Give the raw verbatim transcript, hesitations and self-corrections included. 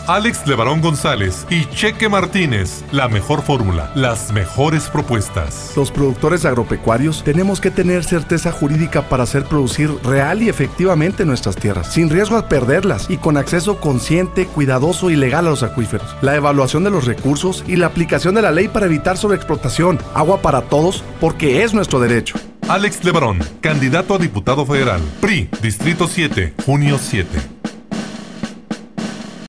Alex Levarón González y Cheque Martínez. La mejor fórmula, las mejores propuestas. Los productores agropecuarios tenemos que tener certeza jurídica para hacer producir real y efectivamente nuestras tierras, sin riesgo a perderlas y con acceso consciente, cuidadoso y legal a los acuíferos. La evaluación de los recursos y la aplicación de la ley para evitar sobreexplotación. Agua para todos, porque es nuestro derecho. Alex Levarón, candidato a diputado federal. P R I, Distrito siete, junio siete.